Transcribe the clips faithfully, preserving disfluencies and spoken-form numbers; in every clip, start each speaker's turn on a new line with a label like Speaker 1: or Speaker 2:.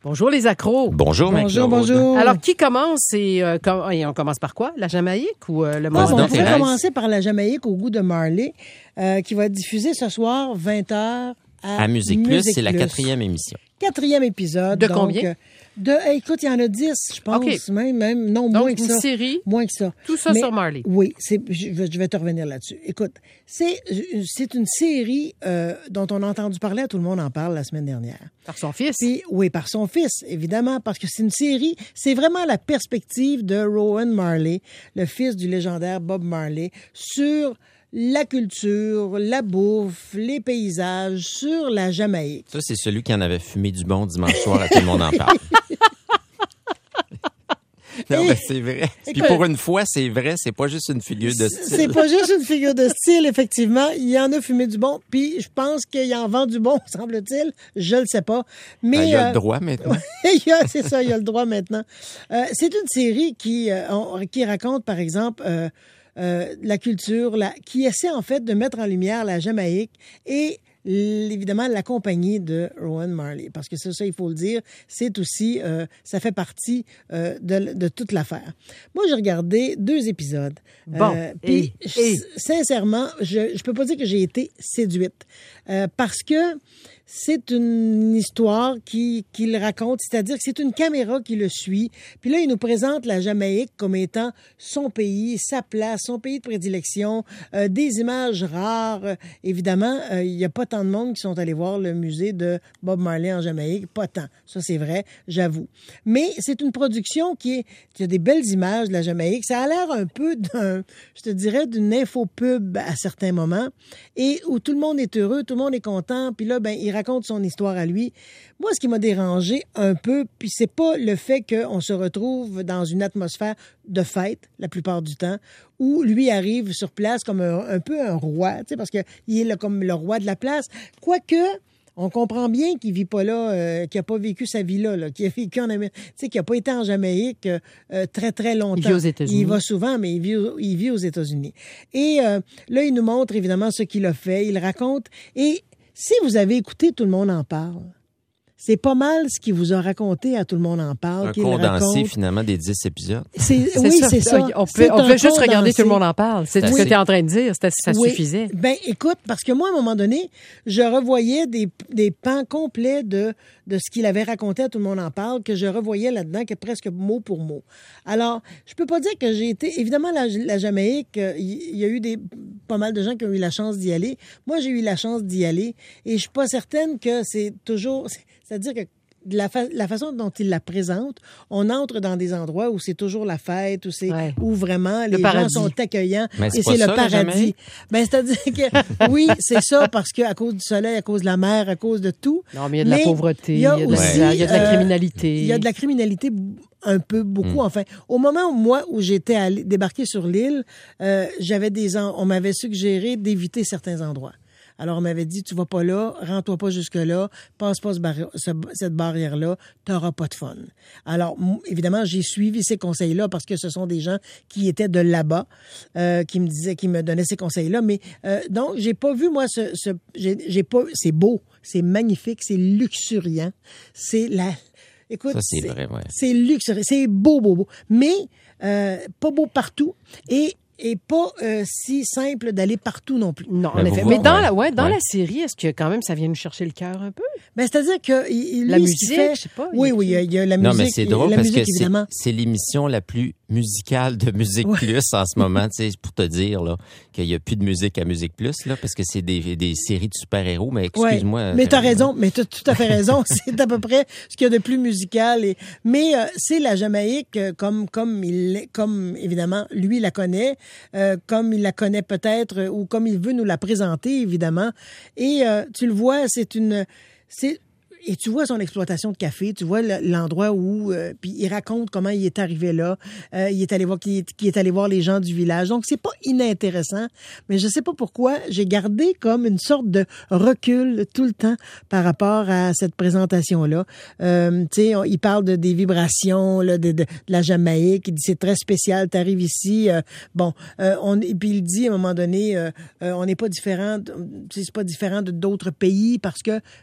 Speaker 1: Bonjour les accros.
Speaker 2: Bonjour,
Speaker 3: Bonjour, bonjour.
Speaker 1: Alors, qui commence et, euh, com- et on commence par quoi? La Jamaïque ou euh, le
Speaker 3: Ah,
Speaker 1: Mont
Speaker 3: bon, on
Speaker 2: Thérèse.
Speaker 3: pourrait commencer par la Jamaïque au goût de Marley, euh, qui va être diffusée ce soir, vingt heures, à,
Speaker 2: À Musique Plus, c'est la
Speaker 3: Plus.
Speaker 2: quatrième émission.
Speaker 3: Quatrième épisode.
Speaker 1: De
Speaker 3: donc,
Speaker 1: combien?
Speaker 3: euh, De, hey, écoute, il y en a dix, je pense,
Speaker 1: OK.
Speaker 3: même, même, non,
Speaker 1: Donc,
Speaker 3: moins que
Speaker 1: une
Speaker 3: ça.
Speaker 1: série.
Speaker 3: Moins que ça.
Speaker 1: Tout ça
Speaker 3: Mais-
Speaker 1: sur Marley.
Speaker 3: Oui, c'est, je, vais- je vais te revenir là-dessus. Écoute, c'est, c'est une série euh, dont on a entendu parler, tout le monde en parle la semaine dernière.
Speaker 1: Par son fils.
Speaker 3: Puis, oui, par son fils, évidemment, parce que c'est une série, c'est vraiment la perspective de Rowan Marley, le fils du légendaire Bob Marley, sur la culture, la bouffe, les paysages, sur la Jamaïque.
Speaker 2: Ça, c'est celui qui en avait fumé du bon dimanche soir, à tout le monde en parle. Non, mais c'est vrai. Puis
Speaker 3: Écoute,
Speaker 2: pour une fois, c'est vrai, c'est pas juste une figure de
Speaker 3: C'est
Speaker 2: style.
Speaker 3: pas juste une figure de style, effectivement. Il y en a fumé du bon, puis je pense qu'il en vend du bon, semble-t-il. Je le sais pas. Mais
Speaker 2: Ben, il a
Speaker 3: euh,
Speaker 2: le droit maintenant.
Speaker 3: il y a- c'est ça, il y a le droit maintenant. Euh, c'est une série qui, euh, on- qui raconte, par exemple, euh, euh, la culture, la, qui essaie en fait de mettre en lumière la Jamaïque et l- évidemment la compagnie de Rowan Marley. Parce que c'est ça, il faut le dire, c'est aussi, euh, ça fait partie euh, de, de toute l'affaire. Moi, j'ai regardé deux épisodes.
Speaker 1: Bon,
Speaker 3: Euh, Puis,
Speaker 1: et-
Speaker 3: je-
Speaker 1: et-
Speaker 3: sincèrement, je je peux pas dire que j'ai été séduite. Euh, parce que c'est une histoire qui, qui le raconte, c'est-à-dire que c'est une caméra qui le suit. Puis là, il nous présente la Jamaïque comme étant son pays, sa place, son pays de prédilection, euh, des images rares. Euh, évidemment, euh, il n'y a pas tant de monde qui sont allés voir le musée de Bob Marley en Jamaïque, pas tant. Ça, c'est vrai, j'avoue. Mais c'est une production qui, est, qui a des belles images de la Jamaïque. Ça a l'air un peu d'un, je te dirais, d'une infopub à certains moments, et où tout le monde est heureux, tout le monde est content, puis là, ben, il raconte son histoire à lui. Moi, ce qui m'a dérangé un peu, puis c'est pas le fait qu'on se retrouve dans une atmosphère de fête, la plupart du temps, où lui arrive sur place comme un, un peu un roi, tu sais, parce qu'il est là comme le roi de la place. Quoique, on comprend bien qu'il vit pas là, euh, qu'il a pas vécu sa vie là, là qu'il a vécu en Amérique, tu sais, qu'il a pas été en Jamaïque euh, très très longtemps.
Speaker 1: Il vit aux États-Unis.
Speaker 3: Il va souvent, mais il vit, au- il vit aux États-Unis. Et euh, là, il nous montre évidemment ce qu'il a fait, il raconte. Et si vous avez écouté Tout le monde en parle, c'est pas mal ce qu'il vous a raconté à Tout le monde en parle.
Speaker 2: Un
Speaker 3: qu'il
Speaker 2: condensé,
Speaker 3: raconte.
Speaker 2: finalement, des dix épisodes.
Speaker 3: C'est,
Speaker 1: C'est
Speaker 3: oui,
Speaker 1: ça.
Speaker 3: c'est ça.
Speaker 1: On peut,
Speaker 3: C'est
Speaker 1: on
Speaker 3: un
Speaker 1: peut juste regarder
Speaker 3: condensé.
Speaker 1: Tout le monde en parle. C'est ce
Speaker 2: Oui.
Speaker 1: que tu es en train de dire. C'était- Ça
Speaker 3: Oui.
Speaker 1: suffisait.
Speaker 3: Ben, écoute, parce que moi, à un moment donné, je revoyais des, des pans complets de, de ce qu'il avait raconté à Tout le monde en parle, que je revoyais là-dedans, que presque mot pour mot. Alors, je peux pas dire que j'ai été... Évidemment, la, la Jamaïque, euh, il y a eu des, pas mal de gens qui ont eu la chance d'y aller. Moi, j'ai eu la chance d'y aller, et je suis pas certaine que c'est toujours... C'est-à-dire que de la, fa- la façon dont il la présente, on entre dans des endroits où c'est toujours la fête, où c'est
Speaker 1: Ouais.
Speaker 3: où vraiment les
Speaker 1: paradis.
Speaker 3: gens sont accueillant,
Speaker 2: Mais c'est
Speaker 3: et
Speaker 2: pas
Speaker 3: c'est
Speaker 2: ça,
Speaker 3: le
Speaker 2: la
Speaker 3: paradis.
Speaker 2: Jamaïque?
Speaker 3: Ben, c'est-à-dire que oui, c'est ça, parce que à cause du soleil, à cause de la mer, à cause de tout.
Speaker 1: Non, mais il y a de la
Speaker 3: Mais
Speaker 1: pauvreté,
Speaker 3: il
Speaker 1: il
Speaker 3: y
Speaker 1: y
Speaker 3: a
Speaker 1: a, de la,
Speaker 3: aussi,
Speaker 1: il y a de la
Speaker 3: euh,
Speaker 1: criminalité.
Speaker 3: Il y a de la criminalité b- un peu, beaucoup, enfin. Au moment où moi, où j'étais allé- débarqué sur l'île, euh, j'avais des, en- on m'avait suggéré d'éviter certains endroits. Alors, on m'avait dit, tu vas pas là, rends-toi pas jusque-là, passe pas ce barri- ce- cette barrière-là, t'auras pas de fun. Alors, m- évidemment, j'ai suivi ces conseils-là parce que ce sont des gens qui étaient de là-bas, euh, qui me disaient, qui me donnaient ces conseils-là. Mais, euh, donc, j'ai pas vu, moi, ce, ce j'ai, j'ai pas, c'est beau, c'est magnifique, c'est luxuriant, c'est la, écoute,
Speaker 2: Ça, c'est vrai, ouais.
Speaker 3: c'est luxuriant, c'est beau, beau, beau, mais euh, pas beau partout et et pas euh, si simple d'aller partout non plus.
Speaker 1: Non, en
Speaker 2: Ben, vous
Speaker 1: effet.
Speaker 2: voyez,
Speaker 1: Mais dans,
Speaker 2: ouais.
Speaker 1: la, ouais, dans
Speaker 2: Ouais.
Speaker 1: la série, est-ce que quand même ça vient nous chercher le cœur un peu?
Speaker 3: Ben, c'est-à-dire que il, il-
Speaker 1: La
Speaker 3: lui, ce qu'il
Speaker 1: musique,
Speaker 3: fait,
Speaker 1: je sais pas,
Speaker 3: Oui,
Speaker 1: il-
Speaker 3: oui, il y a, il y a la
Speaker 2: Non,
Speaker 3: musique.
Speaker 2: mais c'est drôle
Speaker 3: la
Speaker 2: parce
Speaker 3: musique,
Speaker 2: que c'est,
Speaker 3: évidemment.
Speaker 2: c'est l'émission la plus musicale de Musique
Speaker 3: Ouais.
Speaker 2: Plus en ce moment, tu sais, pour te dire là, qu'il n'y a plus de musique à Musique Plus, là, parce que c'est des, des séries de super-héros, mais excuse-moi.
Speaker 3: Ouais, mais t'as
Speaker 2: euh,
Speaker 3: raison, mais t'as tout à fait raison. C'est à peu près ce qu'il y a de plus musical. Et, mais euh, c'est la Jamaïque euh, comme comme il l'est- comme évidemment lui la connaît, euh, comme il la connaît peut-être euh, ou comme il veut nous la présenter évidemment. Et euh, tu le vois, c'est une c'est et tu vois son exploitation de café, tu vois le- l'endroit où, euh, puis il raconte comment il est arrivé là, euh, il est allé voir, qui est, qui est allé voir les gens du village. Donc c'est pas inintéressant, mais je sais pas pourquoi j'ai gardé comme une sorte de recul tout le temps par rapport à cette présentation là. Euh, tu sais, on- il parle de des vibrations là, de, de, de la Jamaïque, il dit c'est très spécial, t'arrives ici, euh, bon, euh, on et puis il dit à un moment donné, euh, euh, on n'est pas différent, de- tu sais, c'est pas différent de d'autres pays parce que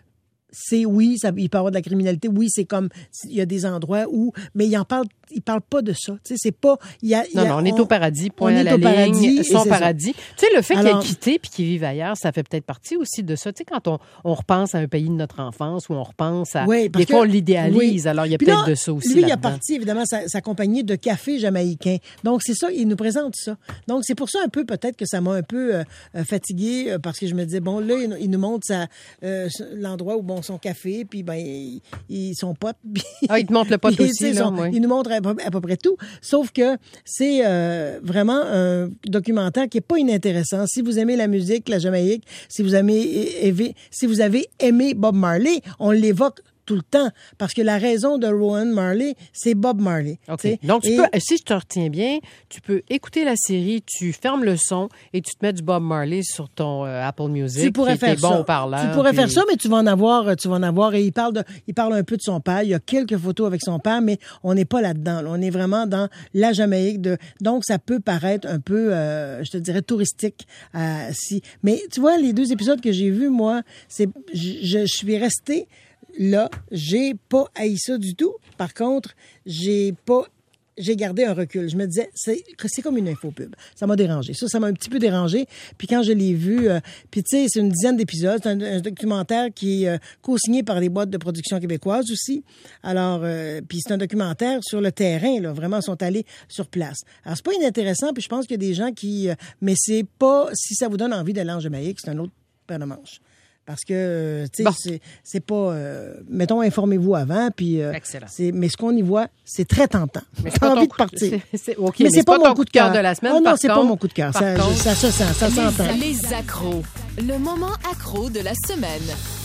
Speaker 3: c'est oui, ça, il peut y avoir de la criminalité. Oui, c'est comme il y a des endroits où, mais il en parle, il parle pas de ça. Tu sais, c'est pas. Il y a, il y a,
Speaker 1: non, non, on, on est au paradis. Point
Speaker 3: on
Speaker 1: à
Speaker 3: est
Speaker 1: la
Speaker 3: au
Speaker 1: ligne,
Speaker 3: paradis.
Speaker 1: son paradis. Ça. Tu sais, le fait Alors, qu'il ait quitté puis qu'il vive ailleurs, ça fait peut-être partie aussi de ça. Tu sais, quand on, on repense à un pays de notre enfance ou on repense à
Speaker 3: oui,
Speaker 1: des
Speaker 3: que,
Speaker 1: fois on l'idéalise.
Speaker 3: Oui.
Speaker 1: Alors il y a
Speaker 3: puis
Speaker 1: peut-être
Speaker 3: là,
Speaker 1: de ça aussi.
Speaker 3: Lui,
Speaker 1: là-dedans.
Speaker 3: il a parti évidemment sa, sa compagnie de café jamaïcain. Donc c'est ça, il nous présente ça. Donc c'est pour ça un peu peut-être que ça m'a un peu euh, fatiguée euh, parce que je me disais bon là il, il nous montre sa, euh, l'endroit où bon son café puis ben il, ils sont potes.
Speaker 1: Ah, il te montre le pote
Speaker 3: puis,
Speaker 1: aussi, là,
Speaker 3: son,
Speaker 1: oui.
Speaker 3: Il nous montre à peu, à peu près tout. Sauf que c'est euh, vraiment un documentaire qui est pas inintéressant. Si vous aimez la musique, la Jamaïque, si vous aimez, aimé, si vous avez aimé Bob Marley, on l'évoque tout le temps, parce que la raison de Rowan Marley, c'est Bob Marley.
Speaker 1: Okay. Donc, tu
Speaker 3: et...
Speaker 1: peux, si je te retiens bien, tu peux écouter la série, tu fermes le son et tu te mets du Bob Marley sur ton euh, Apple Music.
Speaker 3: Tu pourrais
Speaker 1: qui
Speaker 3: faire
Speaker 1: est bon
Speaker 3: ça.
Speaker 1: haut-parleur.
Speaker 3: Tu pourrais
Speaker 1: puis...
Speaker 3: faire ça, mais tu vas en avoir, tu vas en avoir. Et il parle de, il parle un peu de son père. Il y a quelques photos avec son père, mais on n'est pas là-dedans. Là. On est vraiment dans la Jamaïque. De, donc, ça peut paraître un peu, euh, je te dirais, touristique. Euh, si, mais tu vois, les deux épisodes que j'ai vus, moi, c'est, je, je suis restée. Là, j'ai pas haï ça du tout. Par contre, j'ai pas... J'ai gardé un recul. Je me disais, c'est, c'est comme une infopub. Ça m'a dérangé. Ça, ça m'a un petit peu dérangé. Puis quand je l'ai vu, euh, puis tu sais, c'est une dizaine d'épisodes. C'est un, un documentaire qui est euh, co-signé par des boîtes de production québécoises aussi. Alors, euh, puis c'est un documentaire sur le terrain, là. Vraiment, ils sont allés sur place. Alors, c'est pas inintéressant, puis je pense qu'il y a des gens qui... Euh, mais c'est pas... Si ça vous donne envie d'aller en Jamaïque, c'est un autre paire de manches. Parce que, tu sais, bon. c'est, c'est pas... Euh, mettons, informez-vous avant, puis... Euh,
Speaker 1: Excellent.
Speaker 3: C'est, mais ce qu'on y voit, c'est très tentant.
Speaker 1: Mais
Speaker 3: J'ai envie de partir.
Speaker 1: C'est, c'est, okay,
Speaker 3: mais, mais c'est pas, pas mon coup de cœur
Speaker 1: de la semaine.
Speaker 3: Oh non, c'est
Speaker 1: contre,
Speaker 3: pas mon coup de cœur. Ça,
Speaker 1: contre,
Speaker 3: ça, ça, ça, ça, ça s'entend.
Speaker 4: Les accros. Le moment accro de la semaine.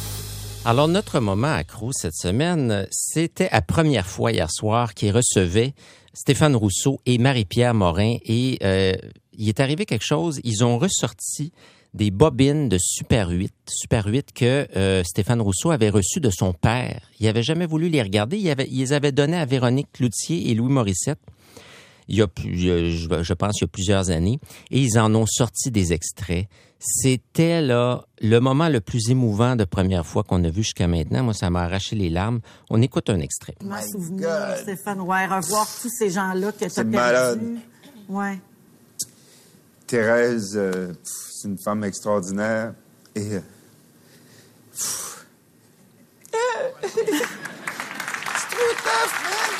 Speaker 2: Alors, notre moment accro cette semaine, c'était à première fois hier soir qu'ils recevaient Stéphane Rousseau et Marie-Pierre Morin. Et euh, il est arrivé quelque chose. Ils ont ressorti des bobines de Super huit, Super huit que euh, Stéphane Rousseau avait reçues de son père. Il n'avait jamais voulu les regarder. Il, avait, il les avait données à Véronique Cloutier et Louis Morissette. Il y a, je, je pense, il y a plusieurs années. Et ils en ont sorti des extraits. C'était là le moment le plus émouvant de première fois qu'on a vu jusqu'à maintenant. Moi, ça m'a arraché les larmes. On écoute un extrait.
Speaker 5: Je m'en souviens, Stéphane, ouais, revoir tous ces gens-là que tu as
Speaker 6: C'est
Speaker 5: perdus.
Speaker 6: malade.
Speaker 5: Ouais.
Speaker 6: Thérèse, euh, c'est une femme extraordinaire. Et... Euh, c'est trop tough, man!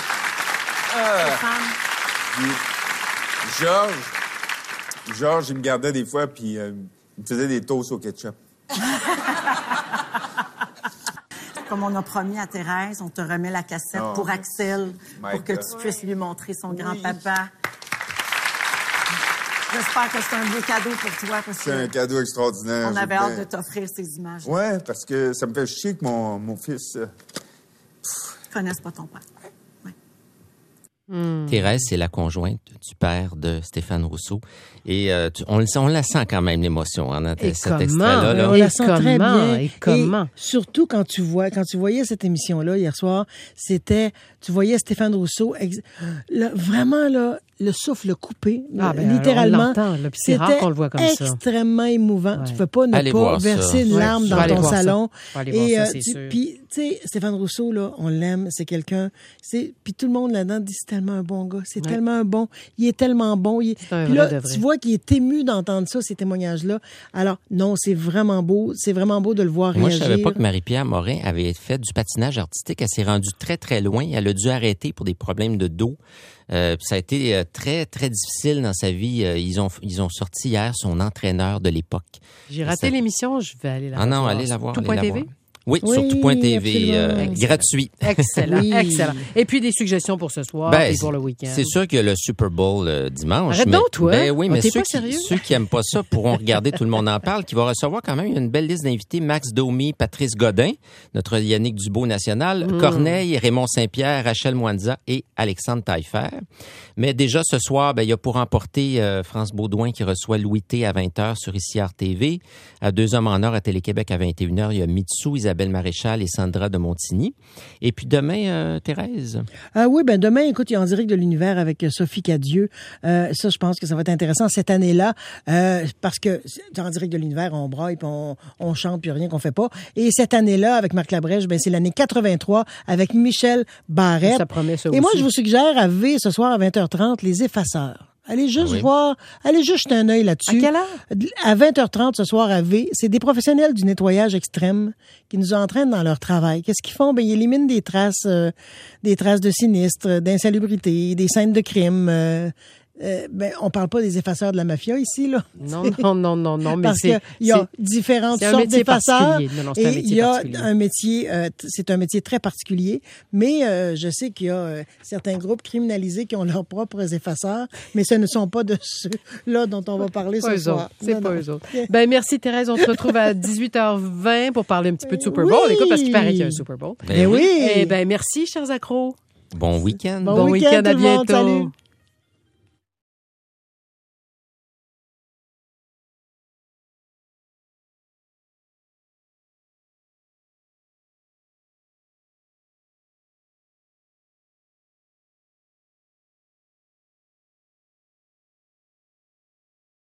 Speaker 6: Euh, puis, Georges, Georges, il me gardait des fois, puis euh, il me faisait des toasts au ketchup.
Speaker 5: Comme on a promis à Thérèse, on te remet la cassette
Speaker 6: Oh.
Speaker 5: pour Axel,
Speaker 6: My
Speaker 5: pour que
Speaker 6: God.
Speaker 5: tu puisses lui montrer son
Speaker 6: Oui.
Speaker 5: grand-papa. J'espère que c'est un beau cadeau pour toi, parce
Speaker 6: C'est un
Speaker 5: que
Speaker 6: cadeau extraordinaire.
Speaker 5: on
Speaker 6: j'ai
Speaker 5: avait
Speaker 6: bien-
Speaker 5: hâte de t'offrir ces images.
Speaker 6: Ouais, parce que ça me fait chier que mon, mon fils... euh,
Speaker 5: Ils connaissent pas ton père.
Speaker 1: Hmm.
Speaker 2: Thérèse, c'est la conjointe du père de Stéphane Rousseau. Et euh, tu, on, le sent- on la sent quand même, l'émotion, en hein,
Speaker 1: Et
Speaker 2: cet
Speaker 1: comment?
Speaker 2: extrait-là. Là.
Speaker 3: On
Speaker 1: Et
Speaker 3: la sent très
Speaker 1: comment?
Speaker 3: bien.
Speaker 1: Et comment?
Speaker 3: surtout quand tu vois, quand tu voyais cette émission-là hier soir, c'était, tu voyais Stéphane Rousseau, ex- là, vraiment là, le souffle coupé,
Speaker 1: Ah, ben,
Speaker 3: littéralement.
Speaker 1: on l'entend, là, puis c'est rare
Speaker 3: C'était
Speaker 1: qu'on le voit comme ça.
Speaker 3: extrêmement émouvant.
Speaker 1: Ouais.
Speaker 3: Tu peux pas ne
Speaker 2: Allez
Speaker 3: pas
Speaker 2: voir ça.
Speaker 3: verser une
Speaker 1: Ouais,
Speaker 3: larme
Speaker 1: je
Speaker 3: dans
Speaker 1: vais aller
Speaker 3: ton
Speaker 1: voir ça.
Speaker 3: salon.
Speaker 1: Je vais aller voir
Speaker 3: Et
Speaker 1: ça,
Speaker 3: euh,
Speaker 1: c'est
Speaker 3: tu-
Speaker 1: sûr.
Speaker 3: puis tu sais, Stéphane Rousseau là, on l'aime, c'est quelqu'un, c'est puis tout le monde là-dedans dit c'est tellement un bon gars, c'est
Speaker 1: Ouais.
Speaker 3: tellement un bon, il est tellement bon, il est-
Speaker 1: C'est un
Speaker 3: puis
Speaker 1: vrai
Speaker 3: là,
Speaker 1: de vrai.
Speaker 3: tu vois qu'il est ému d'entendre ça, ces témoignages-là. Alors non, c'est vraiment beau, c'est vraiment beau de le voir
Speaker 2: Moi, je
Speaker 3: réagir.
Speaker 2: savais pas que Marie-Pierre Morin avait fait du patinage artistique. Elle s'est rendue très, très loin. Elle a dû arrêter pour des problèmes de dos. Euh, ça a été euh, très, très difficile dans sa vie. Euh, ils ont, ils ont sorti hier son entraîneur de l'époque.
Speaker 1: J'ai raté
Speaker 2: Ça-
Speaker 1: l'émission, je vais aller la
Speaker 2: Ah
Speaker 1: voir.
Speaker 2: non, allez la voir.
Speaker 1: Tout
Speaker 2: allez
Speaker 1: point
Speaker 2: la
Speaker 1: T
Speaker 2: voir.
Speaker 1: V?
Speaker 2: Oui,
Speaker 3: Oui,
Speaker 2: sur tout.tv,
Speaker 3: absolument.
Speaker 2: euh,
Speaker 3: Excellent.
Speaker 2: gratuit.
Speaker 1: Excellent,
Speaker 3: Oui.
Speaker 1: excellent. Et puis des suggestions pour ce soir
Speaker 2: Ben,
Speaker 1: et pour le week-end.
Speaker 2: C'est sûr que le Super Bowl euh, dimanche.
Speaker 1: Arrête
Speaker 2: mais,
Speaker 1: donc, toi.
Speaker 2: Ben oui,
Speaker 1: Oh,
Speaker 2: mais
Speaker 1: t'es
Speaker 2: ceux
Speaker 1: pas
Speaker 2: qui,
Speaker 1: sérieux?
Speaker 2: ceux qui aiment pas ça pourront regarder Tout le monde en parle, qui va recevoir quand même une belle liste d'invités. Max Domi, Patrice Godin, notre Yannick Dubois national,
Speaker 1: Mm.
Speaker 2: Corneille, Raymond Saint-Pierre, Rachel Mwanza et Alexandre Taillefer. Mais déjà ce soir, ben, il y a pour emporter euh, France Baudouin qui reçoit Louis T à vingt heures sur I C R T V. À Deux hommes en or à Télé-Québec à vingt et une heures, il y a Mitsou, Isabelle Isabelle Maréchal et Sandra de Montigny. Et puis demain, euh, Thérèse?
Speaker 3: Ah oui, ben demain, écoute, il y a En direct de l'univers avec Sophie Cadieux. Euh, ça, je pense que ça va être intéressant cette année-là, euh, parce que En direct de l'univers, on braille, puis on, on chante, puis rien qu'on fait pas. Et cette année-là, avec Marc Labrèche, ben c'est l'année quatre-vingt-trois avec Michel Barrette.
Speaker 1: Ça promet ça
Speaker 3: Et
Speaker 1: aussi.
Speaker 3: moi, je vous suggère à V ce soir à vingt heures trente, Les Effaceurs. Allez juste
Speaker 2: Ah oui.
Speaker 3: voir, allez juste jeter un œil là-dessus.
Speaker 1: À quelle heure?
Speaker 3: À vingt heures trente ce soir à V, c'est des professionnels du nettoyage extrême qui nous entraînent dans leur travail. Qu'est-ce qu'ils font? Ben, ils éliminent des traces, euh, des traces de sinistres, d'insalubrité, des scènes de crime. Euh, euh, ben, on parle pas des effaceurs de la mafia ici, là.
Speaker 1: Non, non, non, non, non, mais
Speaker 3: Parce
Speaker 1: c'est...
Speaker 3: qu'il y a
Speaker 1: c'est-
Speaker 3: différentes
Speaker 1: c'est un
Speaker 3: sortes
Speaker 1: métier
Speaker 3: d'effaceurs.
Speaker 1: particulier. Non, non, c'est un
Speaker 3: Et
Speaker 1: métier
Speaker 3: il y a
Speaker 1: particulier.
Speaker 3: un métier, euh, t- c'est un métier très particulier, mais euh, je sais qu'il y a euh, certains groupes criminalisés qui ont leurs propres effaceurs, mais ce ne sont pas de ceux-là dont on va parler
Speaker 1: Pas
Speaker 3: ce
Speaker 1: eux
Speaker 3: soir.
Speaker 1: autres. C'est
Speaker 3: Non,
Speaker 1: pas
Speaker 3: non.
Speaker 1: eux autres. Ben, merci Thérèse. On se retrouve à dix-huit heures vingt pour parler un petit peu de Super Bowl.
Speaker 3: Oui.
Speaker 1: Écoute, parce qu'il paraît qu'il y a un Super Bowl.
Speaker 3: Mais oui!
Speaker 1: Eh ben, merci, chers accros.
Speaker 2: Bon week-end.
Speaker 3: Bon
Speaker 1: Bon
Speaker 3: week-end,
Speaker 1: week-end, à
Speaker 3: tout le monde.
Speaker 1: bientôt.
Speaker 3: Salut.